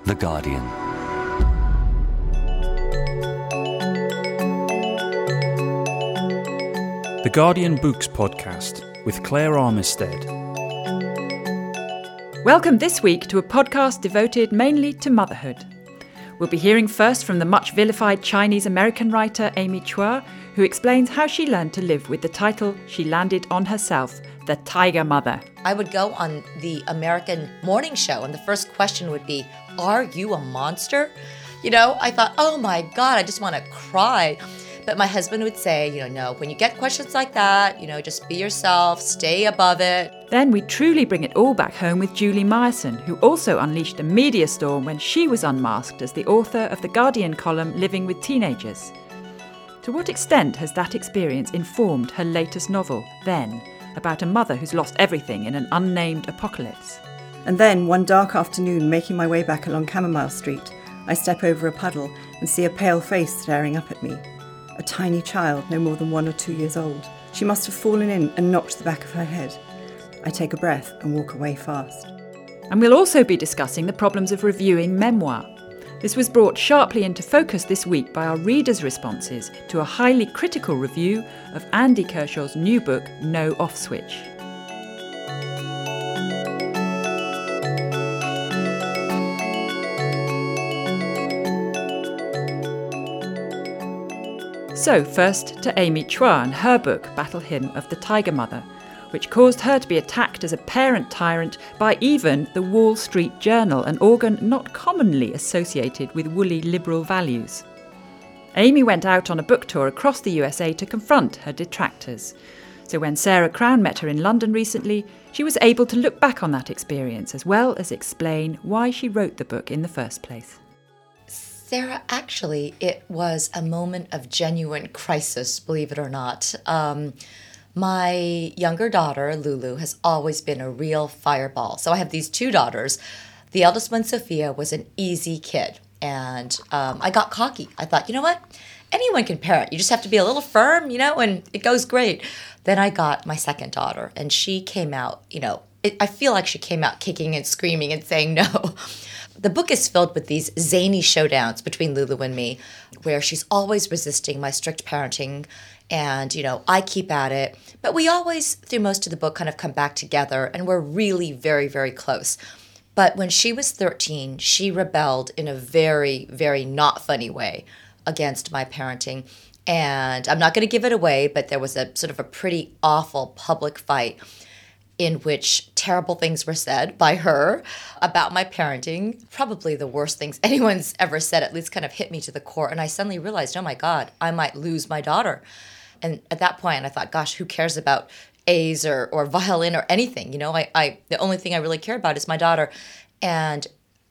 The Guardian. The Guardian Books Podcast with Claire Armistead. Welcome this week to a podcast devoted mainly to motherhood. We'll be hearing first from the much vilified Chinese-American writer Amy Chua, who explains how she learned to live with the title she landed on herself, The Tiger Mother. I would go on the American morning show, and the first question would be, "Are you a monster?" I thought, oh my God, I just want to cry. But my husband would say, no, when you get questions like that, just be yourself, stay above it. Then we truly bring it all back home with Julie Myerson, who also unleashed a media storm when she was unmasked as the author of the Guardian column Living with Teenagers. To what extent has that experience informed her latest novel, Then, about a mother who's lost everything in an unnamed apocalypse? And then, one dark afternoon, making my way back along Chamomile Street, I step over a puddle and see a pale face staring up at me. A tiny child, no more than 1 or 2 years old. She must have fallen in and knocked the back of her head. I take a breath and walk away fast. And we'll also be discussing the problems of reviewing memoir. This was brought sharply into focus this week by our readers' responses to a highly critical review of Andy Kershaw's new book, No Off Switch. So first to Amy Chua and her book, Battle Hymn of the Tiger Mother, which caused her to be attacked as a parent tyrant by even the Wall Street Journal, an organ not commonly associated with woolly liberal values. Amy went out on a book tour across the USA to confront her detractors. So when Sarah Crown met her in London recently, she was able to look back on that experience as well as explain why she wrote the book in the first place. Sarah, actually, it was a moment of genuine crisis, believe it or not. My younger daughter, Lulu, has always been a real fireball. So I have these 2 daughters. The eldest one, Sophia, was an easy kid. And I got cocky. I thought, you know what? Anyone can parent. You just have to be a little firm, and it goes great. Then I got my second daughter, and she came out, I feel like she came out kicking and screaming and saying no. The book is filled with these zany showdowns between Lulu and me, where she's always resisting my strict parenting, and, I keep at it. But we always, through most of the book, kind of come back together, and we're really very, very close. But when she was 13, she rebelled in a very, very not funny way against my parenting. And I'm not going to give it away, but there was a sort of a pretty awful public fight in which terrible things were said by her about my parenting. Probably the worst things anyone's ever said, at least kind of hit me to the core. And I suddenly realized, oh my God, I might lose my daughter. And at that point, I thought, gosh, who cares about A's or violin or anything? The only thing I really care about is my daughter. And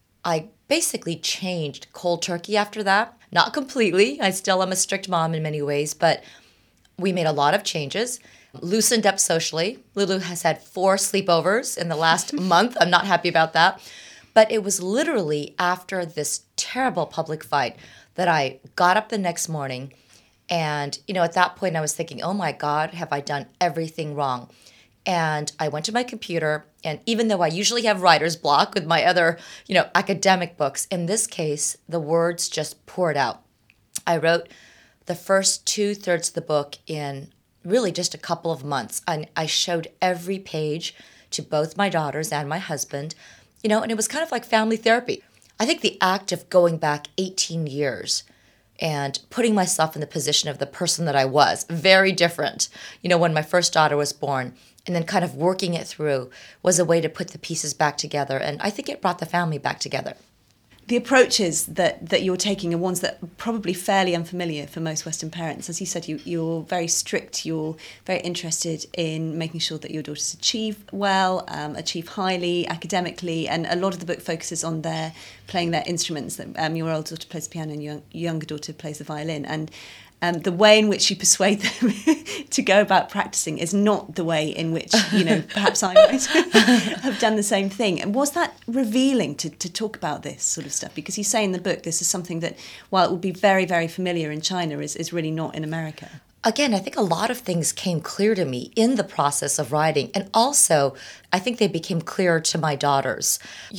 I basically changed cold turkey after that. Not completely. I still am a strict mom in many ways, but we made a lot of changes. Loosened up socially. Lulu has had 4 sleepovers in the last month. I'm not happy about that. But it was literally after this terrible public fight that I got up the next morning. And, at that point I was thinking, oh my God, have I done everything wrong? And I went to my computer, and even though I usually have writer's block with my other, academic books, in this case, the words just poured out. I wrote the first 2/3 of the book in really just a couple of months. I showed every page to both my daughters and my husband, and it was kind of like family therapy. I think the act of going back 18 years and putting myself in the position of the person that I was, very different, when my first daughter was born, and then kind of working it through was a way to put the pieces back together. And I think it brought the family back together. The approaches that you're taking are ones that are probably fairly unfamiliar for most Western parents. As you said, you're very strict. You're very interested in making sure that your daughters achieve well, achieve highly academically, and a lot of the book focuses on their playing their instruments. Your older daughter plays the piano and your younger daughter plays the violin. And the way in which you persuade them to go about practicing is not the way in which, perhaps I might have done the same thing. And was that revealing to talk about this sort of stuff? Because you say in the book this is something that, while it would be very, very familiar in China, is really not in America. Again, I think a lot of things came clear to me in the process of writing. And also, I think they became clearer to my daughters.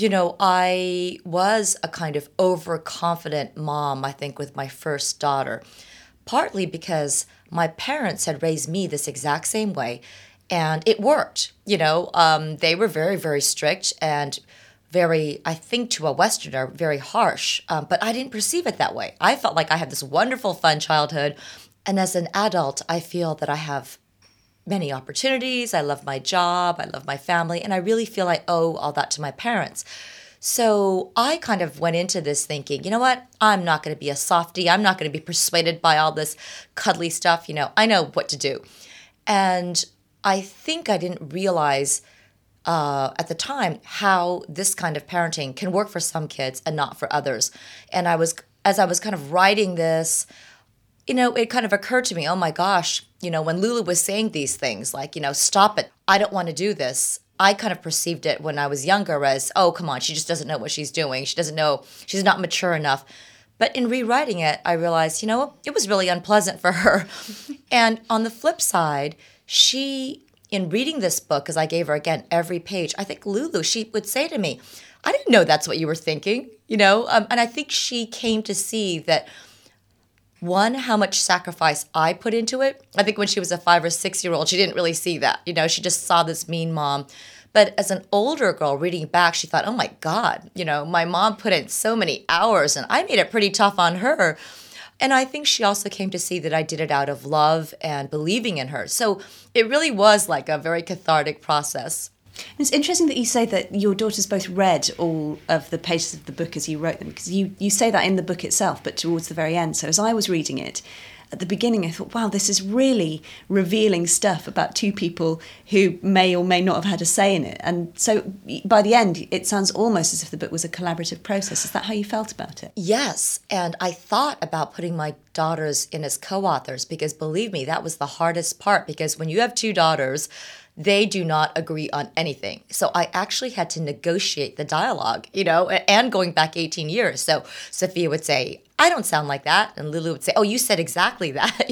I was a kind of overconfident mom, I think, with my first daughter, partly because my parents had raised me this exact same way. And it worked. They were very, very strict and very, I think to a Westerner, very harsh. But I didn't perceive it that way. I felt like I had this wonderful, fun childhood. And as an adult, I feel that I have many opportunities. I love my job. I love my family. And I really feel I owe all that to my parents. So I kind of went into this thinking, you know what? I'm not going to be a softie. I'm not going to be persuaded by all this cuddly stuff. I know what to do. And I think I didn't realize at the time how this kind of parenting can work for some kids and not for others. And as I was kind of writing this, it kind of occurred to me, oh my gosh, when Lulu was saying these things like, stop it, I don't want to do this. I kind of perceived it when I was younger as, oh, come on, she just doesn't know what she's doing. She doesn't know, she's not mature enough. But in rewriting it, I realized, it was really unpleasant for her. And on the flip side, in reading this book, because I gave her, again, every page, I think Lulu, she would say to me, I didn't know that's what you were thinking, and I think she came to see that, one, how much sacrifice I put into it. I think when she was a 5 or 6-year-old, she didn't really see that. She just saw this mean mom. But as an older girl reading back, she thought, oh my God, my mom put in so many hours and I made it pretty tough on her. And I think she also came to see that I did it out of love and believing in her. So it really was like a very cathartic process. It's interesting that you say that your daughters both read all of the pages of the book as you wrote them, because you say that in the book itself, but towards the very end. So as I was reading it, at the beginning I thought, wow, this is really revealing stuff about two people who may or may not have had a say in it. And so by the end, it sounds almost as if the book was a collaborative process. Is that how you felt about it? Yes, and I thought about putting my daughters in as co-authors because, believe me, that was the hardest part, because when you have two daughters, they do not agree on anything. So I actually had to negotiate the dialogue, and going back 18 years. So Sophia would say, I don't sound like that. And Lulu would say, oh, you said exactly that,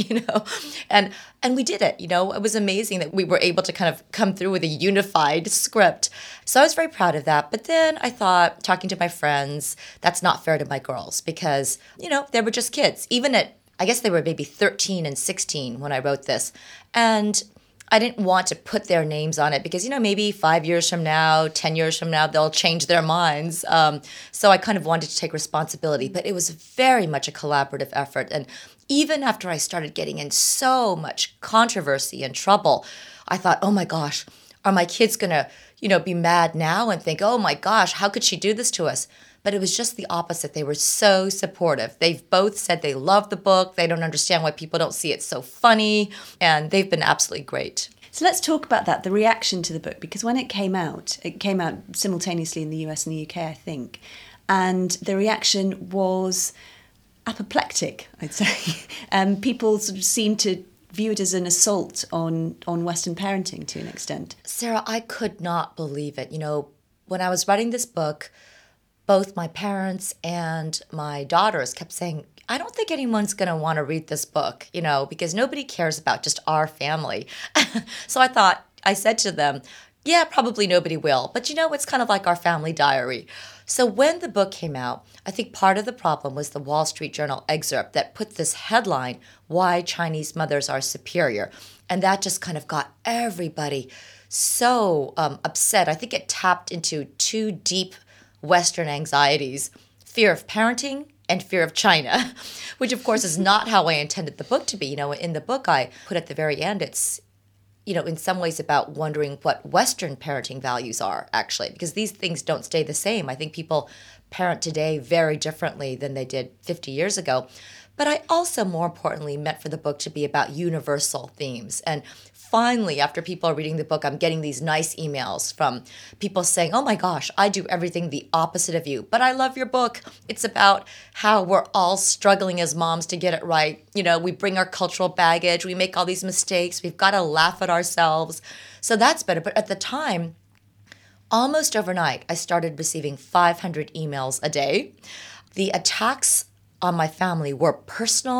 And we did it, It was amazing that we were able to kind of come through with a unified script. So I was very proud of that. But then I thought, talking to my friends, that's not fair to my girls because, they were just kids. Even I guess they were maybe 13 and 16 when I wrote this. And I didn't want to put their names on it because, maybe 5 years from now, 10 years from now, they'll change their minds. So I kind of wanted to take responsibility, but it was very much a collaborative effort. And even after I started getting in so much controversy and trouble, I thought, oh my gosh, are my kids going to, be mad now and think, oh my gosh, how could she do this to us? But it was just the opposite. They were so supportive. They've both said they love the book. They don't understand why people don't see it so funny. And they've been absolutely great. So let's talk about that, the reaction to the book, because when it came out simultaneously in the US and the UK, I think. And the reaction was apoplectic, I'd say. People sort of seemed to view it as an assault on Western parenting to an extent. Sarah, I could not believe it. When I was writing this book, both my parents and my daughters kept saying, I don't think anyone's going to want to read this book, because nobody cares about just our family. So I said to them, yeah, probably nobody will. But it's kind of like our family diary. So when the book came out, I think part of the problem was the Wall Street Journal excerpt that put this headline, Why Chinese Mothers Are Superior. And that just kind of got everybody so upset. I think it tapped into two deep Western anxieties, fear of parenting and fear of China, which of course is not how I intended the book to be. In the book I put at the very end, it's, in some ways about wondering what Western parenting values are actually, because these things don't stay the same. I think people parent today very differently than they did 50 years ago. But I also, more importantly, meant for the book to be about universal themes. And finally, after people are reading the book, I'm getting these nice emails from people saying, oh my gosh, I do everything the opposite of you, but I love your book. It's about how we're all struggling as moms to get it right. We bring our cultural baggage, we make all these mistakes, we've got to laugh at ourselves. So that's better. But at the time, almost overnight, I started receiving 500 emails a day. The attacks on my family were personal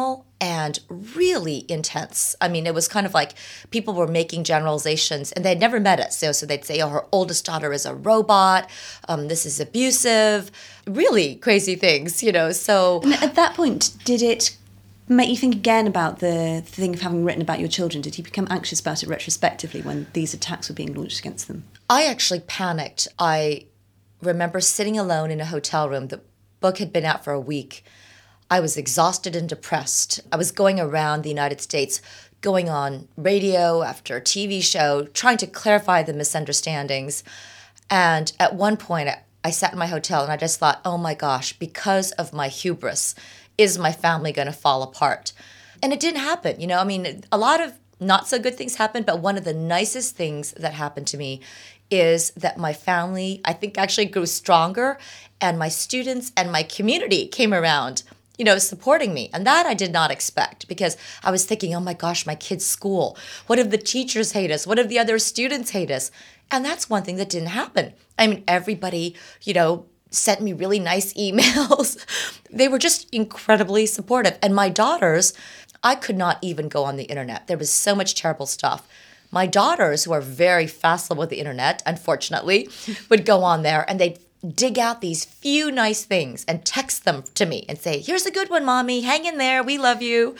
and really intense. I mean, it was kind of like people were making generalizations and they'd never met us. So they'd say, oh, her oldest daughter is a robot. This is abusive. Really crazy things, so. And at that point, did it make you think again about the thing of having written about your children? Did you become anxious about it retrospectively when these attacks were being launched against them? I actually panicked. I remember sitting alone in a hotel room. The book had been out for a week. I was exhausted and depressed. I was going around the United States, going on radio after TV show, trying to clarify the misunderstandings. And at one point, I sat in my hotel and I just thought, oh my gosh, because of my hubris, is my family going to fall apart? And it didn't happen. I mean, a lot of not so good things happened, but one of the nicest things that happened to me is that my family, I think, actually grew stronger, and my students and my community came around, supporting me. And that I did not expect, because I was thinking, oh my gosh, my kids' school. What if the teachers hate us? What if the other students hate us? And that's one thing that didn't happen. I mean, everybody, sent me really nice emails. They were just incredibly supportive. And my daughters, I could not even go on the internet. There was so much terrible stuff. My daughters, who are very facile with the internet, unfortunately, would go on there and they'd dig out these few nice things and text them to me and say, here's a good one, Mommy. Hang in there. We love you.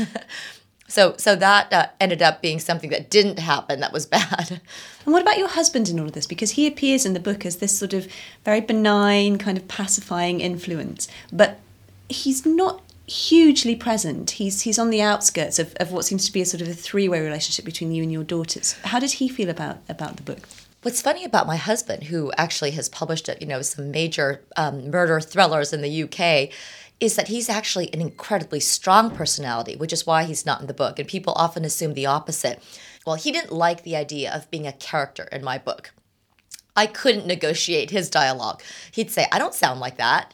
So that ended up being something that didn't happen. That was bad. And what about your husband in all of this? Because he appears in the book as this sort of very benign, kind of pacifying influence, but he's not hugely present. He's on the outskirts of what seems to be a sort of a three-way relationship between you and your daughters. How did he feel about the book? What's funny about my husband, who actually has published some major murder thrillers in the UK, is that he's actually an incredibly strong personality, which is why he's not in the book. And people often assume the opposite. Well, he didn't like the idea of being a character in my book. I couldn't negotiate his dialogue. He'd say, I don't sound like that,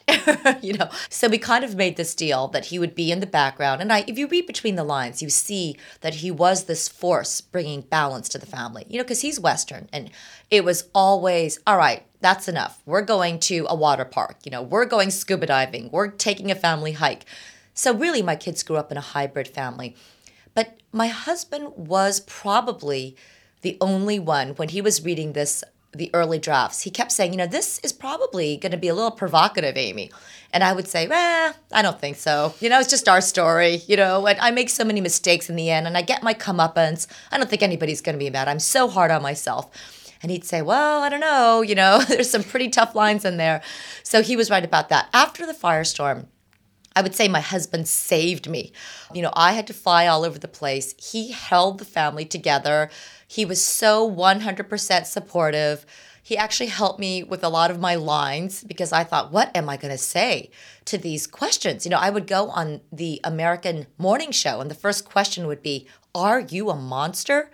So we kind of made this deal that he would be in the background. And if you read between the lines, you see that he was this force bringing balance to the family, because he's Western. And it was always, all right, that's enough. We're going to a water park. We're going scuba diving. We're taking a family hike. So really, my kids grew up in a hybrid family. But my husband was probably the only one, when he was reading the early drafts, he kept saying, this is probably going to be a little provocative, Amy. And I would say, I don't think so. It's just our story, and I make so many mistakes in the end, and I get my comeuppance. I don't think anybody's going to be mad. I'm so hard on myself. And he'd say, well, I don't know, there's some pretty tough lines in there. So he was right about that. After the firestorm, I would say my husband saved me. I had to fly all over the place. He held the family together. He was so 100% supportive. He actually helped me with a lot of my lines, because I thought, what am I going to say to these questions? I would go on the American morning show, and the first question would be, are you a monster?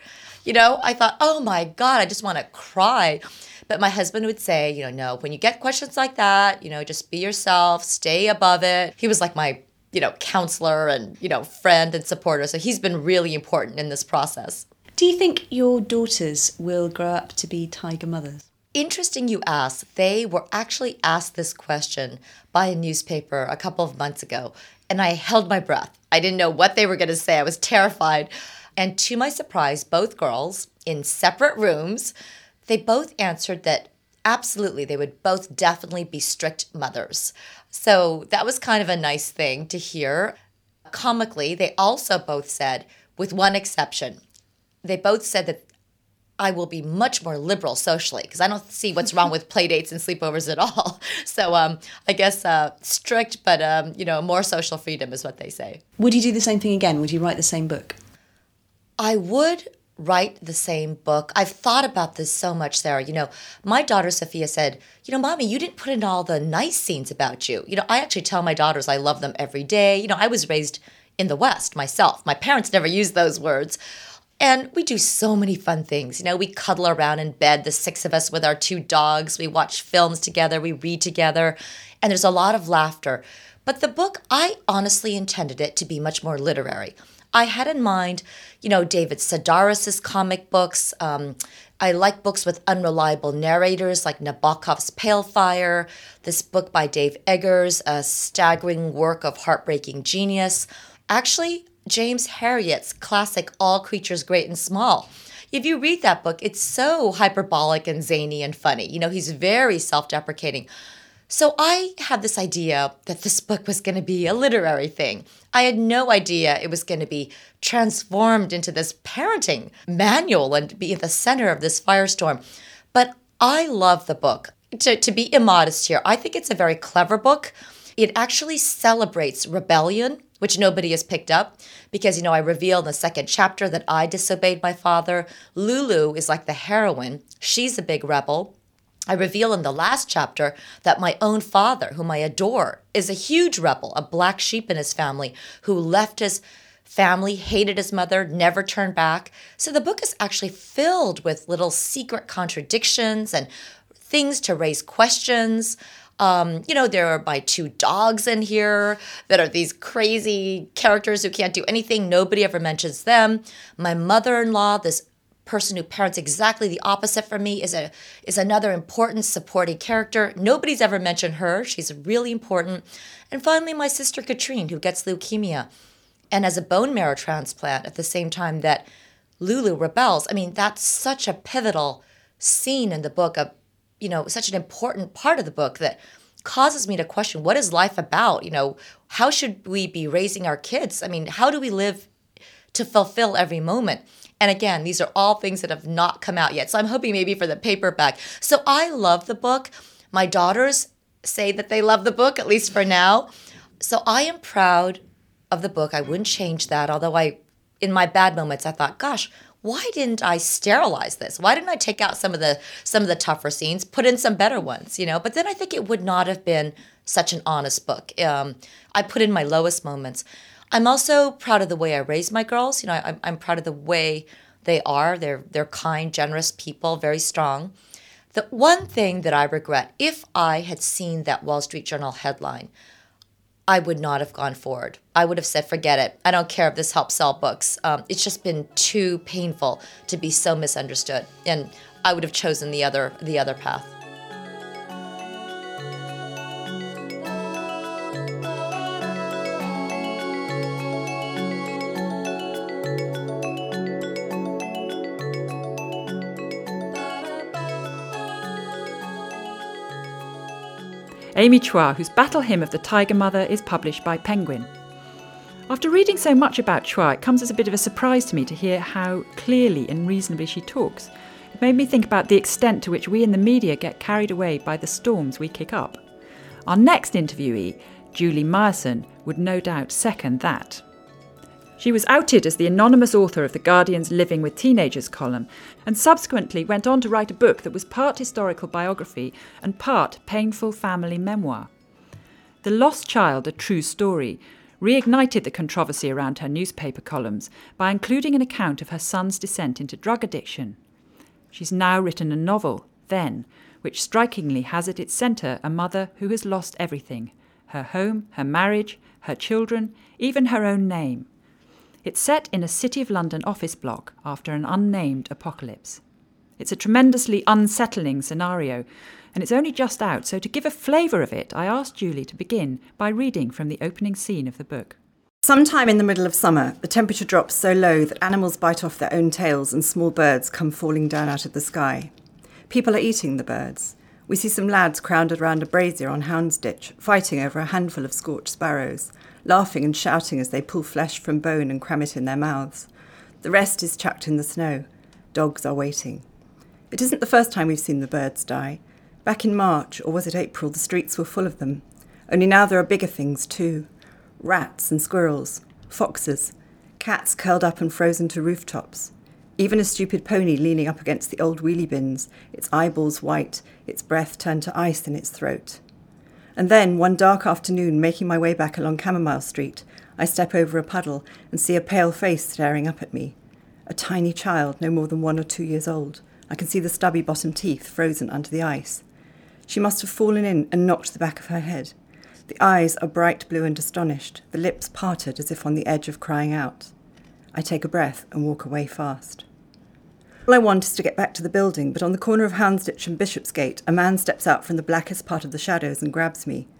I thought, oh my God, I just want to cry. But my husband would say, no, when you get questions like that, just be yourself, stay above it. He was like my, counselor and, friend and supporter. So he's been really important in this process. Do you think your daughters will grow up to be tiger mothers? Interesting you ask. They were actually asked this question by a newspaper a couple of months ago, and I held my breath. I didn't know what they were going to say. I was terrified. And to my surprise, both girls in separate rooms, they both answered that absolutely, they would both definitely be strict mothers. So that was kind of a nice thing to hear. Comically, they also both said, with one exception, they both said that I will be much more liberal socially, because I don't see what's wrong with play dates and sleepovers at all. So I guess strict, but more social freedom is what they say. Would you do the same thing again? Would you write the same book? I would write the same book. I've thought about this so much, Sarah. My daughter Sophia said, Mommy, you didn't put in all the nice scenes about you. I actually tell my daughters I love them every day. I was raised in the West myself. My parents never used those words. And we do so many fun things. We cuddle around in bed, the six of us with our two dogs. We watch films together. We read together. And there's a lot of laughter. But the book, I honestly intended it to be much more literary. I had in mind, David Sedaris' comic books. I like books with unreliable narrators like Nabokov's Pale Fire, this book by Dave Eggers, a staggering work of heartbreaking genius. actually James Herriot's classic All Creatures Great and Small. If you read that book, it's so hyperbolic and zany and funny. He's very self-deprecating. So I had this idea that this book was going to be a literary thing. I had no idea it was going to be transformed into this parenting manual and be at the center of this firestorm. But I love the book. To be immodest here, I think it's a very clever book. It actually celebrates rebellion, which nobody has picked up, because, I reveal in the second chapter that I disobeyed my father. Lulu is like the heroine. She's a big rebel. I reveal in the last chapter that my own father, whom I adore, is a huge rebel, a black sheep in his family, who left his family, hated his mother, never turned back. So the book is actually filled with little secret contradictions and things to raise questions. There are my 2 dogs in here that are these crazy characters who can't do anything. Nobody ever mentions them. My mother-in-law, this person who parents exactly the opposite from me, is another important supporting character. Nobody's ever mentioned her. She's really important. And finally, my sister Katrine, who gets leukemia and has a bone marrow transplant at the same time that Lulu rebels. I mean, that's such a pivotal scene in the book, such an important part of the book that causes me to question, what is life about? How should we be raising our kids? I mean, how do we live to fulfill every moment? And again, these are all things that have not come out yet. So I'm hoping maybe for the paperback. So I love the book. My daughters say that they love the book, at least for now. So I am proud of the book. I wouldn't change that. Although in my bad moments, I thought, gosh, why didn't I sterilize this? Why didn't I take out some of the tougher scenes, put in some better ones, But then I think it would not have been such an honest book. I put in my lowest moments. I'm also proud of the way I raised my girls. I'm proud of the way they are. They're kind, generous people, very strong. The one thing that I regret, if I had seen that Wall Street Journal headline, I would not have gone forward. I would have said, forget it. I don't care if this helps sell books. It's just been too painful to be so misunderstood. And I would have chosen the other path. Amy Chua, whose Battle Hymn of the Tiger Mother is published by Penguin. After reading so much about Chua, it comes as a bit of a surprise to me to hear how clearly and reasonably she talks. It made me think about the extent to which we in the media get carried away by the storms we kick up. Our next interviewee, Julie Myerson, would no doubt second that. She was outed as the anonymous author of The Guardian's Living with Teenagers column, and subsequently went on to write a book that was part historical biography and part painful family memoir. The Lost Child, A True Story, reignited the controversy around her newspaper columns by including an account of her son's descent into drug addiction. She's now written a novel, Then, which strikingly has at its centre a mother who has lost everything: her home, her marriage, her children, even her own name. It's set in a City of London office block after an unnamed apocalypse. It's a tremendously unsettling scenario, and it's only just out, so to give a flavour of it, I asked Julie to begin by reading from the opening scene of the book. Sometime in the middle of summer, the temperature drops so low that animals bite off their own tails and small birds come falling down out of the sky. People are eating the birds. We see some lads crowded around a brazier on Houndsditch, fighting over a handful of scorched sparrows, laughing and shouting as they pull flesh from bone and cram it in their mouths. The rest is chucked in the snow. Dogs are waiting. It isn't the first time we've seen the birds die. Back in March, or was it April, the streets were full of them. Only now there are bigger things too. Rats and squirrels, foxes, cats curled up and frozen to rooftops. Even a stupid pony leaning up against the old wheelie bins, its eyeballs white, its breath turned to ice in its throat. And then, one dark afternoon, making my way back along Chamomile Street, I step over a puddle and see a pale face staring up at me. A tiny child, no more than 1 or 2 years old. I can see the stubby bottom teeth frozen under the ice. She must have fallen in and knocked the back of her head. The eyes are bright blue and astonished, the lips parted as if on the edge of crying out. I take a breath and walk away fast. All I want is to get back to the building, but on the corner of Houndsditch and Bishopsgate, a man steps out from the blackest part of the shadows and grabs me.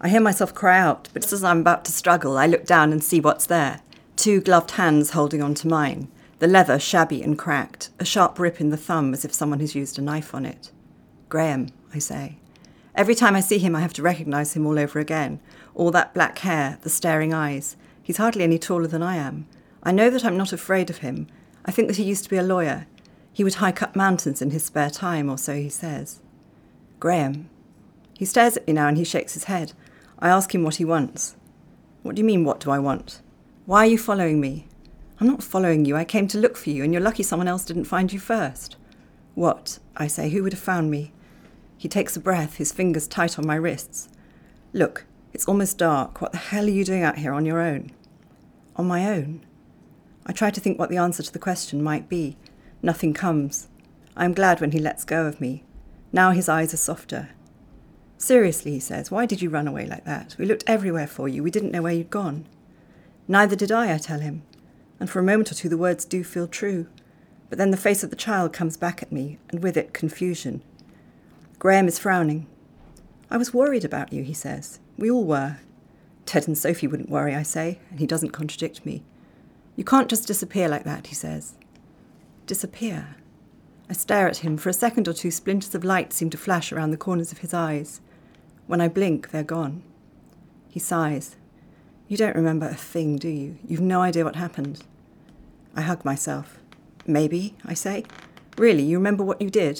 I hear myself cry out, but just as I'm about to struggle, I look down and see what's there. 2 gloved hands holding onto mine, the leather shabby and cracked, a sharp rip in the thumb as if someone has used a knife on it. Graham, I say. Every time I see him, I have to recognise him all over again. All that black hair, the staring eyes. He's hardly any taller than I am. I know that I'm not afraid of him. I think that he used to be a lawyer. He would hike up mountains in his spare time, or so he says. Graham. He stares at me now and he shakes his head. I ask him what he wants. What do you mean, what do I want? Why are you following me? I'm not following you. I came to look for you, and you're lucky someone else didn't find you first. What? I say. Who would have found me? He takes a breath, his fingers tight on my wrists. Look, it's almost dark. What the hell are you doing out here on your own? On my own? I try to think what the answer to the question might be. Nothing comes. I am glad when he lets go of me. Now his eyes are softer. Seriously, he says, why did you run away like that? We looked everywhere for you. We didn't know where you'd gone. Neither did I tell him. And for a moment or two the words do feel true. But then the face of the child comes back at me, and with it confusion. Graham is frowning. I was worried about you, he says. We all were. Ted and Sophie wouldn't worry, I say, and he doesn't contradict me. You can't just disappear like that, he says. Disappear? I stare at him. For a second or two, splinters of light seem to flash around the corners of his eyes. When I blink, they're gone. He sighs. You don't remember a thing, do you? You've no idea what happened. I hug myself. Maybe, I say. Really, you remember what you did?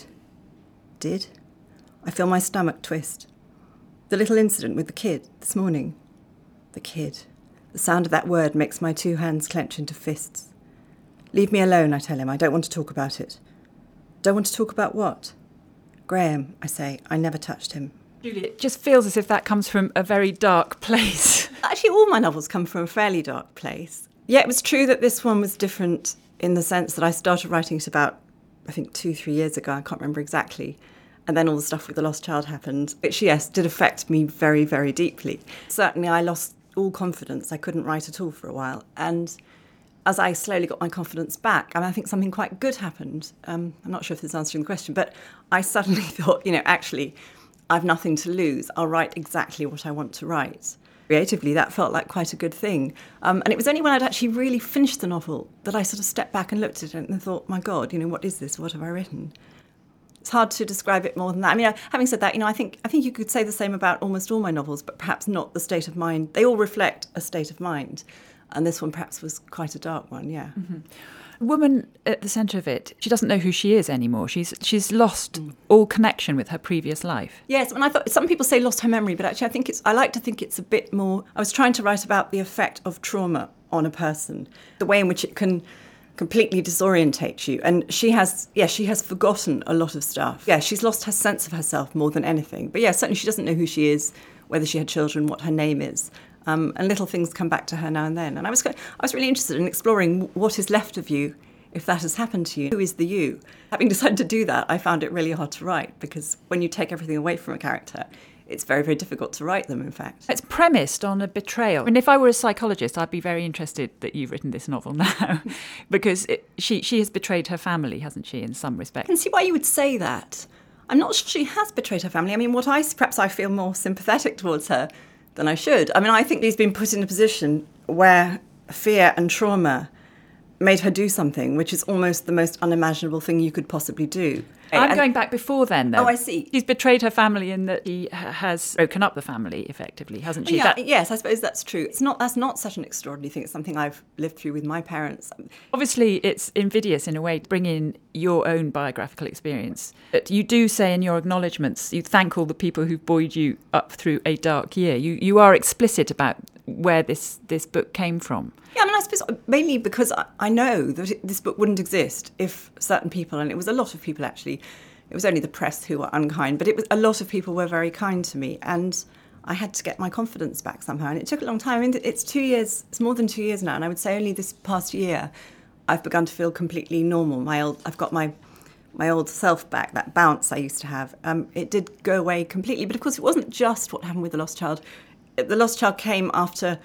Did? I feel my stomach twist. The little incident with the kid this morning. The kid. The sound of that word makes my 2 hands clench into fists. Leave me alone, I tell him. I don't want to talk about it. Don't want to talk about what? Graham, I say. I never touched him. Julie, it just feels as if that comes from a very dark place. Actually, all my novels come from a fairly dark place. Yeah, it was true that this one was different in the sense that I started writing it about, I think, 2-3 years ago. I can't remember exactly. And then all the stuff with the lost child happened, which, yes, did affect me very, very deeply. Certainly, I lost all confidence. I couldn't write at all for a while. And as I slowly got my confidence back, I think something quite good happened. I'm not sure if this is answering the question, but I suddenly thought, actually, I've nothing to lose. I'll write exactly what I want to write. Creatively, that felt like quite a good thing. And it was only when I'd actually really finished the novel that I sort of stepped back and looked at it and thought, my God, what is this? What have I written? It's hard to describe it more than that. I mean, having said that, I think you could say the same about almost all my novels, but perhaps not the state of mind. They all reflect a state of mind. And this one perhaps was quite a dark one, yeah. Mm-hmm. The woman at the centre of it, she doesn't know who she is anymore. She's lost all connection with her previous life. Yes, and I thought some people say lost her memory, but actually I like to think it's a bit more. I was trying to write about the effect of trauma on a person, the way in which it can completely disorientate you. And she has forgotten a lot of stuff. Yeah, she's lost her sense of herself more than anything. But yeah, certainly she doesn't know who she is, whether she had children, what her name is. And little things come back to her now and then. And I was really interested in exploring what is left of you if that has happened to you. Who is the you? Having decided to do that, I found it really hard to write because when you take everything away from a character, it's very, very difficult to write them, in fact. It's premised on a betrayal. And if I were a psychologist, I'd be very interested that you've written this novel now because she has betrayed her family, hasn't she, in some respect? I can see why you would say that. I'm not sure she has betrayed her family. I mean, perhaps I feel more sympathetic towards her than I should. I mean, I think she's been put in a position where fear and trauma made her do something which is almost the most unimaginable thing you could possibly do. I'm going back before then, though. Oh, I see. She's betrayed her family in that she has broken up the family, effectively, hasn't she? Yeah, yes, I suppose that's true. That's not such an extraordinary thing. It's something I've lived through with my parents. Obviously, it's invidious in a way to bring in your own biographical experience. But you do say in your acknowledgements, you thank all the people who've buoyed you up through a dark year. You are explicit about where this book came from. Yeah, I mean, I suppose mainly because I know that this book wouldn't exist if certain people, and it was a lot of people actually, it was only the press who were unkind, but a lot of people were very kind to me, and I had to get my confidence back somehow, and it took a long time. I mean, it's 2 years, it's more than 2 years now, and I would say only this past year I've begun to feel completely normal. I've got my old self back, that bounce I used to have. It did go away completely, but of course it wasn't just what happened with The Lost Child. The Lost Child came after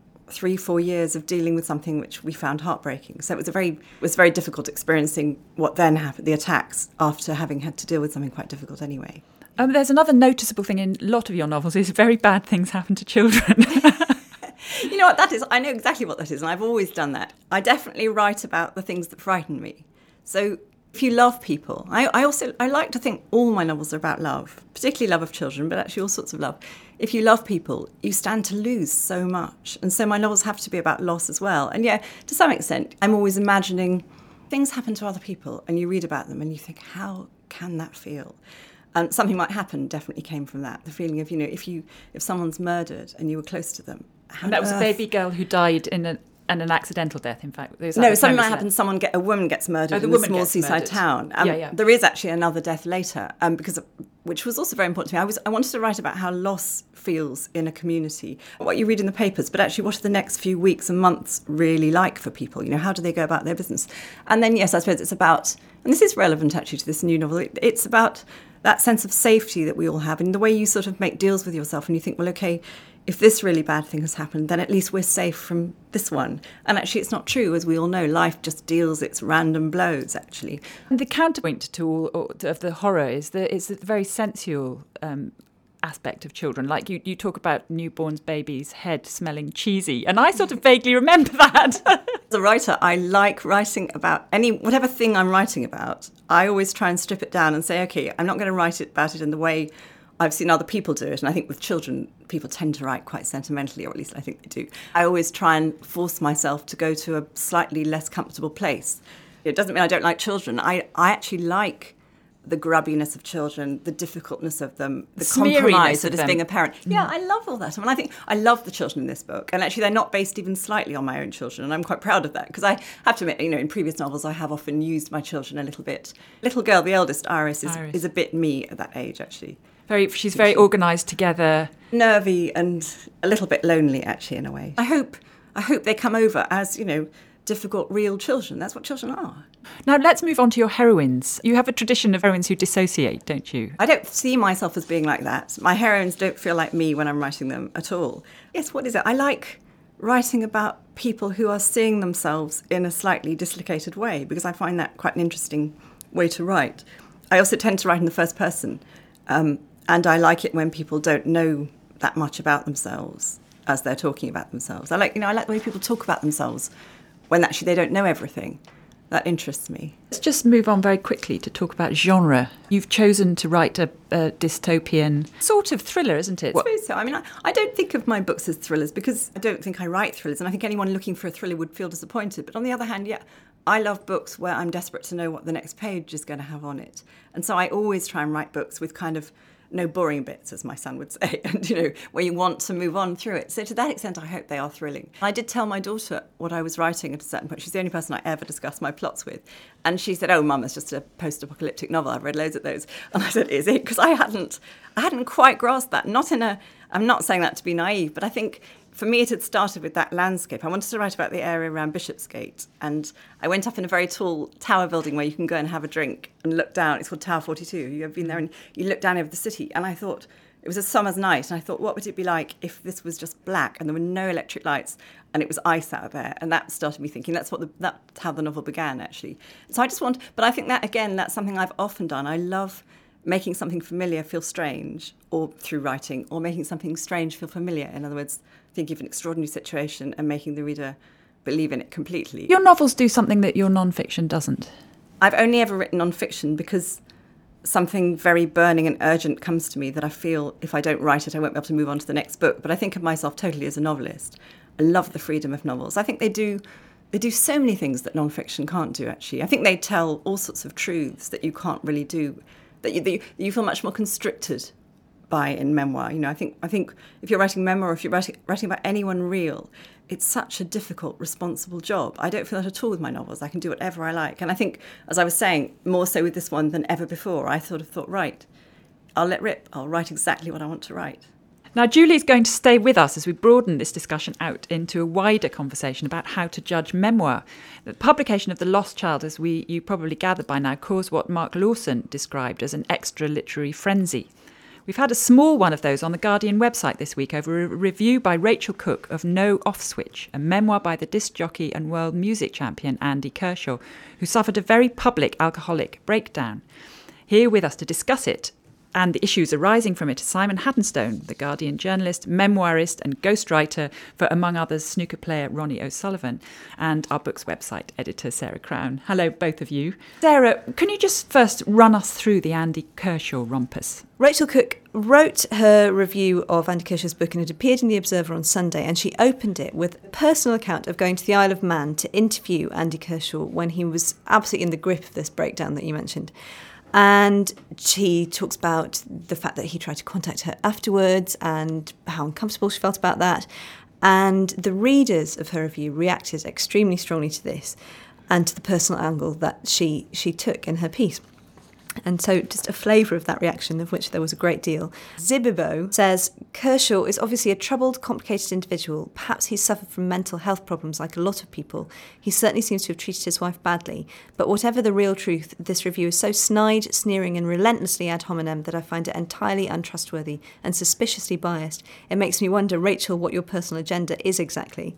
3-4 years of dealing with something which we found heartbreaking. So it was very difficult experiencing what then happened, the attacks, after having had to deal with something quite difficult anyway. There's another noticeable thing in a lot of your novels is very bad things happen to children. You know what that is? I know exactly what that is, and I've always done that. I definitely write about the things that frighten me. So if you love people, I like to think all my novels are about love, particularly love of children, but actually all sorts of love. If you love people, you stand to lose so much. And so my novels have to be about loss as well. And yeah, to some extent, I'm always imagining things happen to other people and you read about them and you think, how can that feel? Something might happen definitely came from that. The feeling of, if someone's murdered and you were close to them. And that was a baby girl who died in an accidental death, in fact. No, something might happen. A woman gets murdered in a small seaside town. There is actually another death later, which was also very important to me. I wanted to write about how loss feels in a community, what you read in the papers, but actually what are the next few weeks and months really like for people? How do they go about their business? And then, yes, I suppose it's about, and this is relevant actually to this new novel, it's about that sense of safety that we all have, and the way you sort of make deals with yourself and you think, well, okay, if this really bad thing has happened, then at least we're safe from this one. And actually it's not true. As we all know, life just deals its random blows, actually. And the counterpoint to all of the horror is that it's a very sensual aspect of children. Like you talk about newborn babies' head smelling cheesy, and I sort of vaguely remember that. As a writer, I like writing about whatever thing I'm writing about. I always try and strip it down and say, okay, I'm not going to write about it in the way I've seen other people do it. And I think with children, people tend to write quite sentimentally, or at least I think they do. I always try and force myself to go to a slightly less comfortable place. It doesn't mean I don't like children. I actually like the grubbiness of children, the difficultness of them, the compromise that is being a parent. Yeah, I love all that. I mean, I think I love the children in this book. And actually, they're not based even slightly on my own children. And I'm quite proud of that. Because I have to admit, in previous novels, I have often used my children a little bit. Little girl, the eldest, Iris, is a bit me at that age, actually. She's very organised together. Nervy and a little bit lonely, actually, in a way. I hope they come over as, difficult, real children. That's what children are. Now, let's move on to your heroines. You have a tradition of heroines who dissociate, don't you? I don't see myself as being like that. My heroines don't feel like me when I'm writing them at all. Yes, what is it? I like writing about people who are seeing themselves in a slightly dislocated way, because I find that quite an interesting way to write. I also tend to write in the first person, and I like it when people don't know that much about themselves as they're talking about themselves. I like the way people talk about themselves when actually they don't know everything. That interests me. Let's just move on very quickly to talk about genre. You've chosen to write a dystopian sort of thriller, isn't it? I suppose so. I mean, I don't think of my books as thrillers because I don't think I write thrillers, and I think anyone looking for a thriller would feel disappointed. But on the other hand, yeah, I love books where I'm desperate to know what the next page is going to have on it. And so I always try and write books with kind of no boring bits, as my son would say, and, where you want to move on through it. So to that extent, I hope they are thrilling. I did tell my daughter what I was writing at a certain point. She's the only person I ever discussed my plots with. And she said, oh, Mum, it's just a post-apocalyptic novel. I've read loads of those. And I said, is it? Because I hadn't quite grasped that. I'm not saying that to be naive, but I think for me, it had started with that landscape. I wanted to write about the area around Bishopsgate, and I went up in a very tall tower building where you can go and have a drink and look down. It's called Tower 42. You've been there, and you look down over the city. And I thought, it was a summer's night, and I thought, what would it be like if this was just black and there were no electric lights and it was ice out there? And that started me thinking, that's how the novel began, actually. So but I think that, again, that's something I've often done. I love making something familiar feel strange, or through writing, or making something strange feel familiar. In other words, thinking of an extraordinary situation and making the reader believe in it completely. Your novels do something that your non-fiction doesn't. I've only ever written non-fiction because something very burning and urgent comes to me that I feel if I don't write it, I won't be able to move on to the next book. But I think of myself totally as a novelist. I love the freedom of novels. I think they do so many things that non-fiction can't do, actually. I think they tell all sorts of truths that you can't really do, that you feel much more constricted by in memoir. I think if you're writing memoir, or if you're writing about anyone real, it's such a difficult, responsible job. I don't feel that at all with my novels. I can do whatever I like. And I think, as I was saying, more so with this one than ever before, I sort of thought, right, I'll let rip. I'll write exactly what I want to write. Now, Julie's going to stay with us as we broaden this discussion out into a wider conversation about how to judge memoir. The publication of The Lost Child, as you probably gathered by now, caused what Mark Lawson described as an extra literary frenzy. We've had a small one of those on the Guardian website this week over a review by Rachel Cook of No Off Switch, a memoir by the disc jockey and world music champion Andy Kershaw, who suffered a very public alcoholic breakdown. Here with us to discuss it and the issues arising from it are Simon Haddonstone, the Guardian journalist, memoirist and ghostwriter for, among others, snooker player Ronnie O'Sullivan, and our book's website editor, Sarah Crown. Hello, both of you. Sarah, can you just first run us through the Andy Kershaw rumpus? Rachel Cook wrote her review of Andy Kershaw's book and it appeared in The Observer on Sunday, and she opened it with a personal account of going to the Isle of Man to interview Andy Kershaw when he was absolutely in the grip of this breakdown that you mentioned. And she talks about the fact that he tried to contact her afterwards and how uncomfortable she felt about that. And the readers of her review reacted extremely strongly to this and to the personal angle that she took in her piece. And so just a flavour of that reaction, of which there was a great deal. Zibibo says, Kershaw is obviously a troubled, complicated individual. Perhaps he's suffered from mental health problems like a lot of people. He certainly seems to have treated his wife badly. But whatever the real truth, this review is so snide, sneering and relentlessly ad hominem that I find it entirely untrustworthy and suspiciously biased. It makes me wonder, Rachel, what your personal agenda is exactly.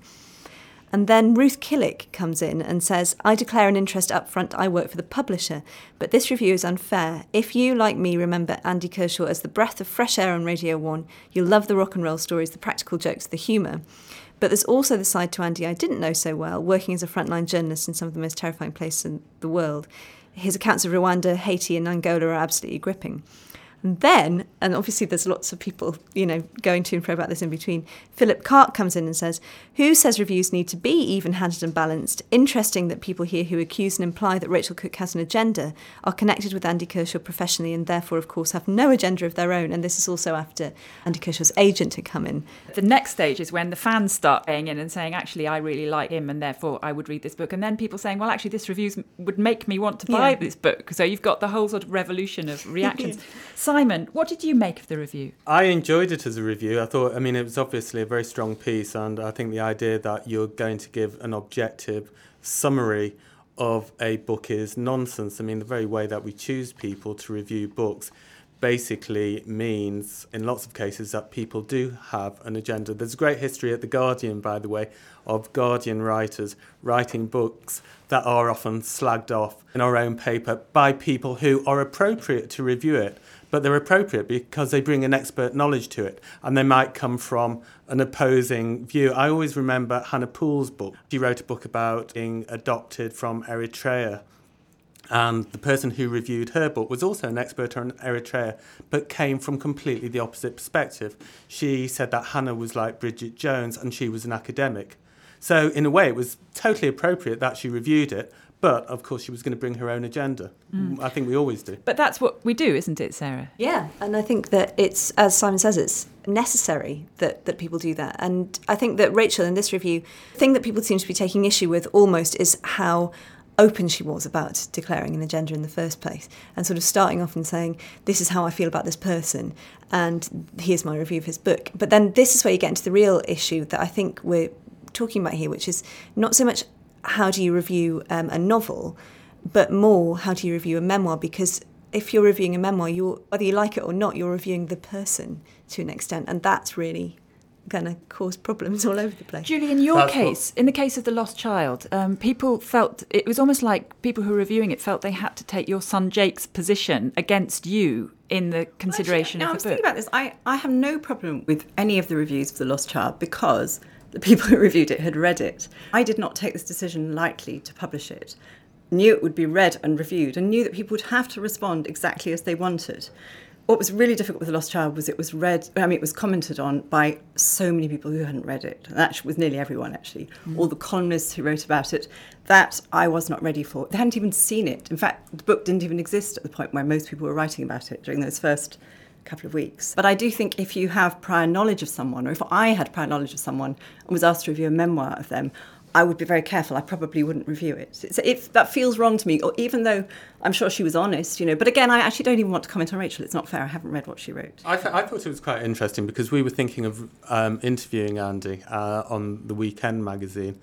And then Ruth Killick comes in and says, I declare an interest up front. I work for the publisher, but this review is unfair. If you, like me, remember Andy Kershaw as the breath of fresh air on Radio 1, you'll love the rock and roll stories, the practical jokes, the humour. But there's also the side to Andy I didn't know so well, working as a frontline journalist in some of the most terrifying places in the world. His accounts of Rwanda, Haiti and Angola are absolutely gripping. And then, and obviously there's lots of people, going to and fro about this in between, Philip Cart comes in and says, who says reviews need to be even-handed and balanced? Interesting that people here who accuse and imply that Rachel Cook has an agenda are connected with Andy Kershaw professionally and therefore, of course, have no agenda of their own. And this is also after Andy Kershaw's agent had come in. The next stage is when the fans start paying in and saying, actually, I really like him and therefore I would read this book. And then people saying, well, actually, this review would make me want to buy this book. So you've got the whole sort of revolution of reactions. Simon, what did you make of the review? I enjoyed it as a review. It was obviously a very strong piece, and I think the idea that you're going to give an objective summary of a book is nonsense. The very way that we choose people to review books basically means, in lots of cases, that people do have an agenda. There's a great history at The Guardian, by the way, of Guardian writers writing books that are often slagged off in our own paper by people who are appropriate to review it. But they're appropriate because they bring an expert knowledge to it, and they might come from an opposing view. I always remember Hannah Poole's book. She wrote a book about being adopted from Eritrea, and the person who reviewed her book was also an expert on Eritrea, but came from completely the opposite perspective. She said that Hannah was like Bridget Jones, and she was an academic. So in a way, it was totally appropriate that she reviewed it, but, of course, she was going to bring her own agenda. I think we always do. But that's what we do, isn't it, Sarah? Yeah, and I think that it's, as Simon says, it's necessary that people do that. And I think that Rachel, in this review, the thing that people seem to be taking issue with almost is how open she was about declaring an agenda in the first place and sort of starting off and saying, this is how I feel about this person and here's my review of his book. But then this is where you get into the real issue that I think we're talking about here, which is not so much how do you review a novel, but more how do you review a memoir? Because if you're reviewing a memoir, whether you like it or not, you're reviewing the person to an extent, and that's really going to cause problems all over the place. Julie, in your case, in the case of The Lost Child, people felt, it was almost like people who were reviewing it felt they had to take your son Jake's position against you in the consideration of the book. I was thinking about this. I have no problem with any of the reviews of The Lost Child because the people who reviewed it had read it. I did not take this decision lightly to publish it. Knew it would be read and reviewed and knew that people would have to respond exactly as they wanted. What was really difficult with The Lost Child was it was read, it was commented on by so many people who hadn't read it. And that was nearly everyone, actually. All the columnists who wrote about it, that I was not ready for. They hadn't even seen it. In fact, the book didn't even exist at the point where most people were writing about it during those first couple of weeks. But I do think if you have prior knowledge of someone, or if I had prior knowledge of someone and was asked to review a memoir of them, I would be very careful. I probably wouldn't review it. That feels wrong to me, or even though I'm sure she was honest, But again, I actually don't even want to comment on Rachel. It's not fair. I haven't read what she wrote. I thought it was quite interesting because we were thinking of interviewing Andy on the Weekend magazine,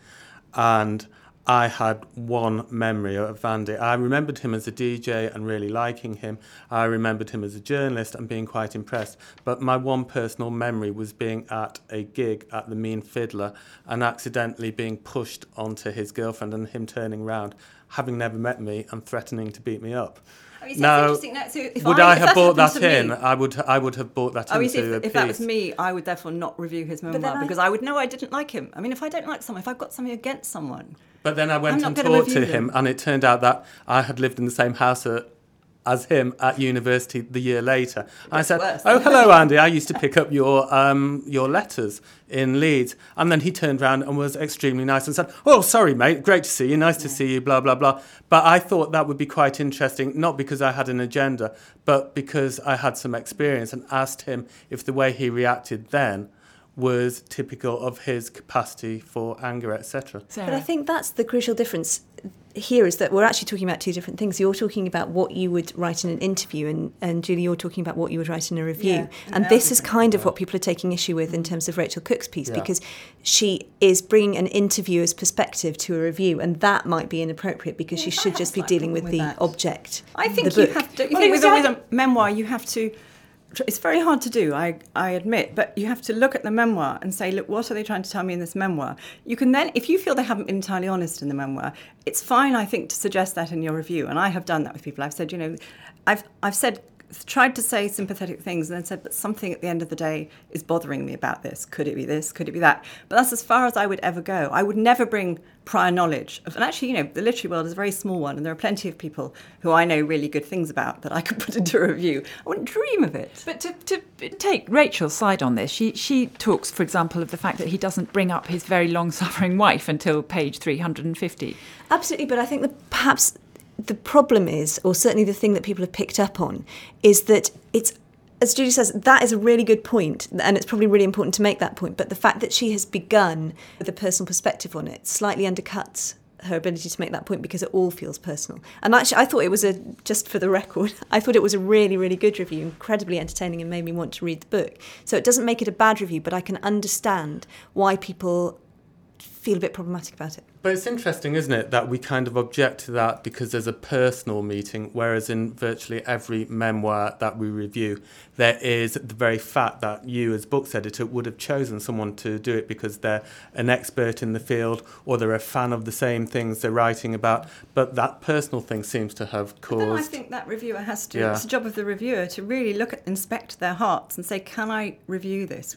and I had one memory of Andy. I remembered him as a DJ and really liking him. I remembered him as a journalist and being quite impressed. But my one personal memory was being at a gig at the Mean Fiddler and accidentally being pushed onto his girlfriend and him turning round having never met me and threatening to beat me up. Now, would I have bought that in? I would have bought that into a piece. If that was me, I would therefore not review his memoir because I would know I didn't like him. I mean, if I don't like someone, if I've got something against someone... But then I went and talked to him, and it turned out that I had lived in the same house as him at university the year later. I said, "Oh, hello, Andy. I used to pick up your letters in Leeds." And then he turned around and was extremely nice and said, "Oh, sorry, mate. Great to see you. Nice to see you, blah, blah, blah." But I thought that would be quite interesting, not because I had an agenda, but because I had some experience, and asked him if the way he reacted then was typical of his capacity for anger, etc. But I think that's the crucial difference here, is that we're actually talking about two different things. You're talking about what you would write in an interview, and Julie, you're talking about what you would write in a review. And this is kind of what people are taking issue with in terms of Rachel Cook's piece, because she is bringing an interviewer's perspective to a review, and that might be inappropriate because she should just be dealing with the object. I think you have to. With a memoir, you have to. It's very hard to do, I admit, but you have to look at the memoir and say, look, what are they trying to tell me in this memoir? You can then, if you feel they haven't been entirely honest in the memoir, it's fine, I think, to suggest that in your review. And I have done that with people. I've said, I've said, tried to say sympathetic things and then said, but something at the end of the day is bothering me about this. Could it be this? Could it be that? But that's as far as I would ever go. I would never bring prior knowledge of, and actually, the literary world is a very small one, and there are plenty of people who I know really good things about that I could put into a review. I wouldn't dream of it. But to take Rachel's side on this, she talks, for example, of the fact that he doesn't bring up his very long-suffering wife until page 350. Absolutely, but I think that perhaps the problem is, or certainly the thing that people have picked up on, is that it's, as Julie says, that is a really good point, and it's probably really important to make that point, but the fact that she has begun with a personal perspective on it slightly undercuts her ability to make that point, because it all feels personal. And actually, I thought it was just for the record, I thought it was a really, really good review, incredibly entertaining, and made me want to read the book. So it doesn't make it a bad review, but I can understand why people feel a bit problematic about it. But it's interesting, isn't it, that we kind of object to that because there's a personal meeting, whereas in virtually every memoir that we review, there is the very fact that you as books editor would have chosen someone to do it because they're an expert in the field or they're a fan of the same things they're writing about. But that personal thing seems to have caused... But then I think that reviewer has to, it's the job of the reviewer to really inspect their hearts and say, can I review this,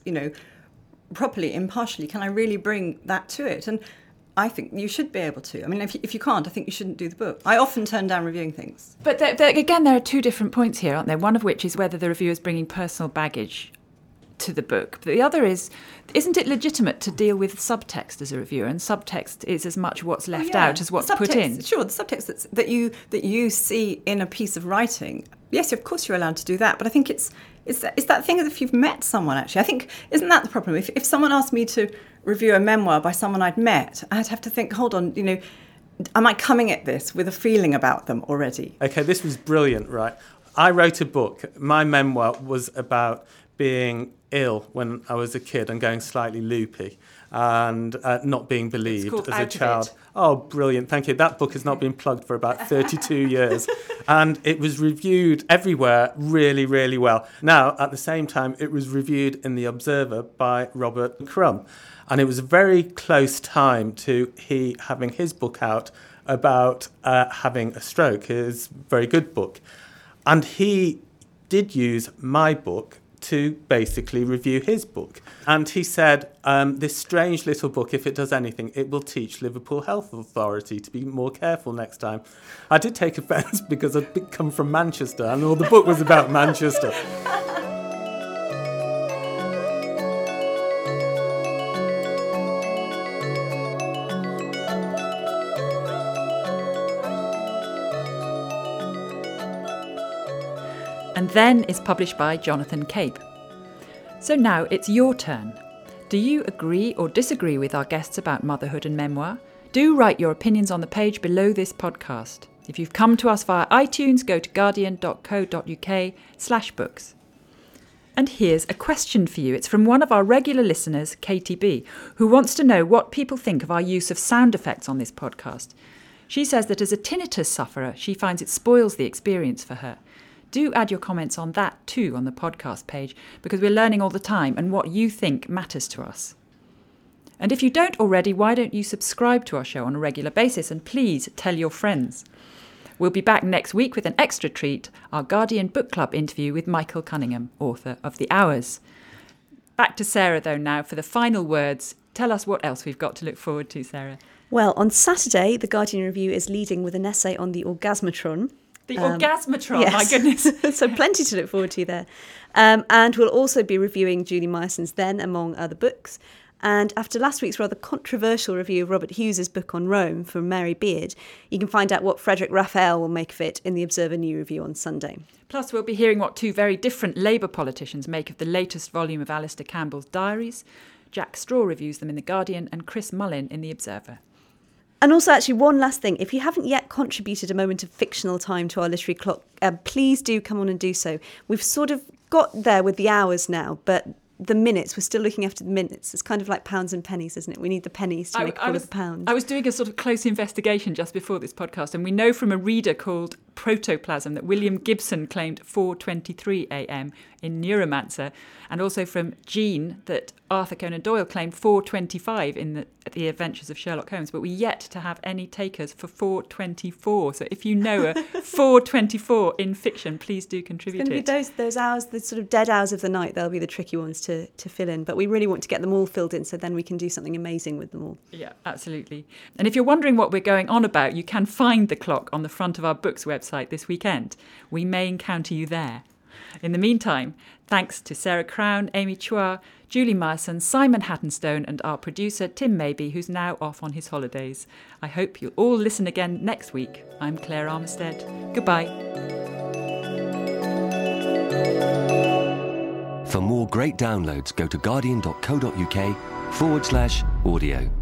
properly, impartially? Can I really bring that to it? And I think you should be able to. I mean, if you can't, I think you shouldn't do the book. I often turn down reviewing things. But again, there are two different points here, aren't there? One of which is whether the reviewer is bringing personal baggage to the book. But the other is, isn't it legitimate to deal with subtext as a reviewer? And subtext is as much what's left out as what's put in. Sure, the subtext that you see in a piece of writing. Yes, of course you're allowed to do that. But I think it's that thing as if you've met someone, actually. I think, isn't that the problem? If someone asked me to review a memoir by someone I'd met, I'd have to think, hold on, am I coming at this with a feeling about them already? Okay, this was brilliant, right? I wrote a book. My memoir was about being ill when I was a kid and going slightly loopy and not being believed as a child. Oh, brilliant. Thank you. That book has not been plugged for about 32 years. And it was reviewed everywhere really, really well. Now, at the same time, it was reviewed in The Observer by Robert Crumb. And it was a very close time to he having his book out about having a stroke, his very good book. And he did use my book to basically review his book. And he said, this strange little book, if it does anything, it will teach Liverpool Health Authority to be more careful next time. I did take offence because I'd come from Manchester and all the book was about Manchester. And Then is published by Jonathan Cape. So now it's your turn. Do you agree or disagree with our guests about motherhood and memoir? Do write your opinions on the page below this podcast. If you've come to us via iTunes, go to guardian.co.uk/books. And here's a question for you. It's from one of our regular listeners, Katie B, who wants to know what people think of our use of sound effects on this podcast. She says that as a tinnitus sufferer, she finds it spoils the experience for her. Do add your comments on that too on the podcast page, because we're learning all the time and what you think matters to us. And if you don't already, why don't you subscribe to our show on a regular basis, and please tell your friends. We'll be back next week with an extra treat, our Guardian Book Club interview with Michael Cunningham, author of The Hours. Back to Sarah, though, now for the final words. Tell us what else we've got to look forward to, Sarah. Well, on Saturday, the Guardian Review is leading with an essay on the orgasmatron. The orgasmatron, yes. my goodness. So plenty to look forward to there. And we'll also be reviewing Julie Myerson's Then, among other books. And after last week's rather controversial review of Robert Hughes's book on Rome from Mary Beard, you can find out what Frederick Raphael will make of it in the Observer New Review on Sunday. Plus, we'll be hearing what two very different Labour politicians make of the latest volume of Alistair Campbell's diaries. Jack Straw reviews them in The Guardian and Chris Mullin in The Observer. And also, actually, one last thing. If you haven't yet contributed a moment of fictional time to our literary clock, please do come on and do so. We've sort of got there with the hours now, but the minutes, we're still looking after the minutes. It's kind of like pounds and pennies, isn't it? We need the pennies to make all of the pounds. I was doing a sort of close investigation just before this podcast, and we know from a reader called Protoplasm that William Gibson claimed 4:23 a.m. in Neuromancer, and also from Jean that Arthur Conan Doyle claimed 4:25 in the Adventures of Sherlock Holmes, but we're yet to have any takers for 4:24. So if you know a 4:24 in fiction, please do contribute. It's going to be those hours, the sort of dead hours of the night. They'll be the tricky ones to fill in, but we really want to get them all filled in so then we can do something amazing with them all. Yeah, absolutely. And if you're wondering what we're going on about, you can find the clock on the front of our books website this weekend. We may encounter you there. In the meantime, thanks to Sarah Crown, Amy Chua, Julie Myerson, Simon Hattonstone and our producer Tim Maybe, who's now off on his holidays. I hope you'll all listen again next week. I'm Claire Armistead. Goodbye. For more great downloads, go to guardian.co.uk/audio.